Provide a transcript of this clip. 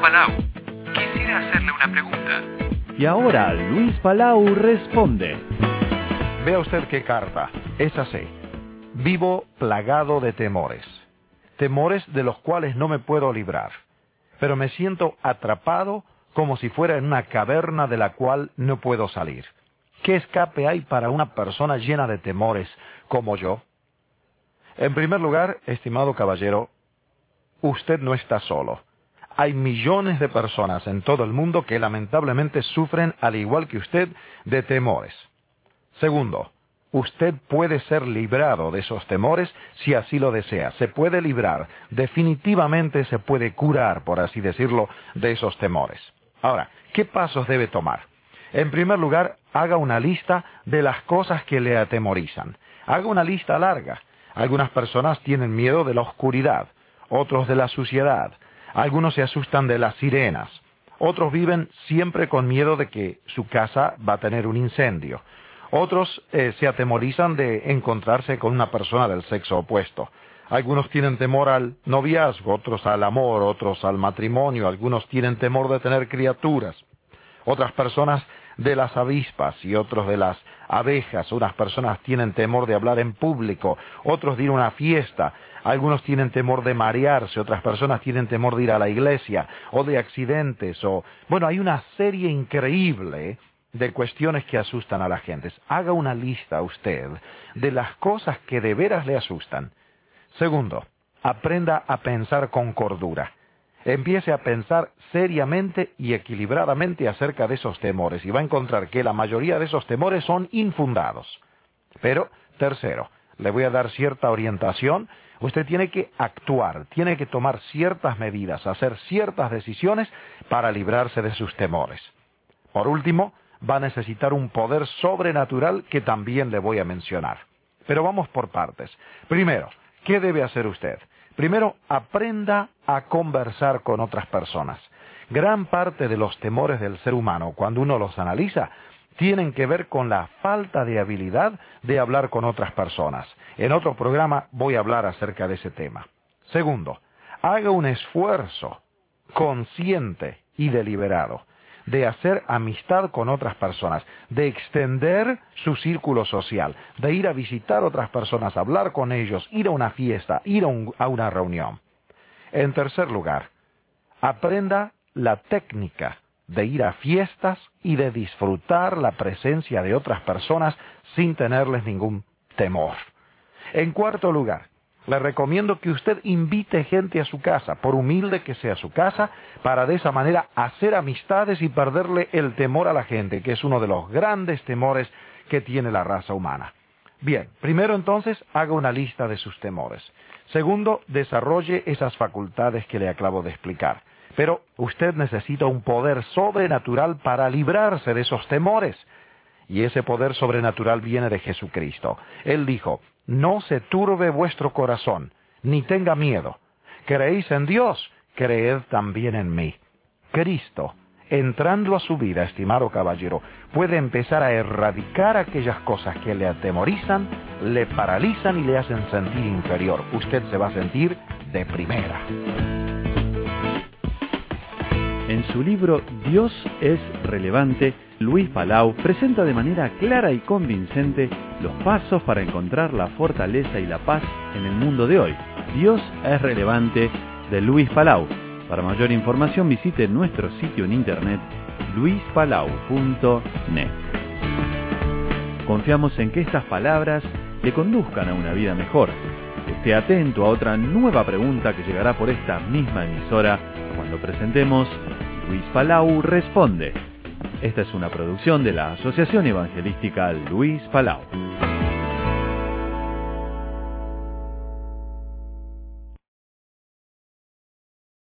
Palau. Quisiera hacerle una pregunta. Y ahora Luis Palau responde. Vea usted qué carta. Es así. Vivo plagado de temores. Temores de los cuales no me puedo librar. Pero me siento atrapado como si fuera en una caverna de la cual no puedo salir. ¿Qué escape hay para una persona llena de temores como yo? En primer lugar, estimado caballero, usted no está solo. Hay millones de personas en todo el mundo que lamentablemente sufren, al igual que usted, de temores. Segundo, usted puede ser librado de esos temores si así lo desea. Se puede librar, definitivamente se puede curar, por así decirlo, de esos temores. Ahora, ¿qué pasos debe tomar? En primer lugar, haga una lista de las cosas que le atemorizan. Haga una lista larga. Algunas personas tienen miedo de la oscuridad, otros de la suciedad. Algunos se asustan de las sirenas. Otros viven siempre con miedo de que su casa va a tener un incendio. Otros se atemorizan de encontrarse con una persona del sexo opuesto. Algunos tienen temor al noviazgo, otros al amor, otros al matrimonio. Algunos tienen temor de tener criaturas. Otras personas de las avispas y otros de las abejas. Unas personas tienen temor de hablar en público, otros de ir a una fiesta. Algunos tienen temor de marearse, otras personas tienen temor de ir a la iglesia, o de accidentes, Bueno, hay una serie increíble de cuestiones que asustan a la gente. Haga una lista usted de las cosas que de veras le asustan. Segundo, aprenda a pensar con cordura. Empiece a pensar seriamente y equilibradamente acerca de esos temores y va a encontrar que la mayoría de esos temores son infundados. Pero, tercero, le voy a dar cierta orientación. Usted tiene que actuar, tiene que tomar ciertas medidas, hacer ciertas decisiones para librarse de sus temores. Por último, va a necesitar un poder sobrenatural que también le voy a mencionar. Pero vamos por partes. Primero, ¿qué debe hacer usted? Primero, aprenda a conversar con otras personas. Gran parte de los temores del ser humano, cuando uno los analiza, tienen que ver con la falta de habilidad de hablar con otras personas. En otro programa voy a hablar acerca de ese tema. Segundo, haga un esfuerzo consciente y deliberado de hacer amistad con otras personas, de extender su círculo social, de ir a visitar otras personas, hablar con ellos, ir a una fiesta, ir a una reunión. En tercer lugar, aprenda la técnica de ir a fiestas y de disfrutar la presencia de otras personas sin tenerles ningún temor. En cuarto lugar, le recomiendo que usted invite gente a su casa, por humilde que sea su casa, para de esa manera hacer amistades y perderle el temor a la gente, que es uno de los grandes temores que tiene la raza humana. Bien, primero entonces, haga una lista de sus temores. Segundo, desarrolle esas facultades que le acabo de explicar. Pero usted necesita un poder sobrenatural para librarse de esos temores. Y ese poder sobrenatural viene de Jesucristo. Él dijo: no se turbe vuestro corazón, ni tenga miedo. ¿Creéis en Dios? Creed también en mí. Cristo, entrando a su vida, estimado caballero, puede empezar a erradicar aquellas cosas que le atemorizan, le paralizan y le hacen sentir inferior. Usted se va a sentir de primera. En su libro Dios es relevante, Luis Palau presenta de manera clara y convincente los pasos para encontrar la fortaleza y la paz en el mundo de hoy. Dios es relevante, de Luis Palau. Para mayor información visite nuestro sitio en internet luispalau.net. Confiamos en que estas palabras le conduzcan a una vida mejor. Esté atento a otra nueva pregunta que llegará por esta misma emisora cuando presentemos Luis Palau Responde. Esta es una producción de la Asociación Evangelística Luis Palau.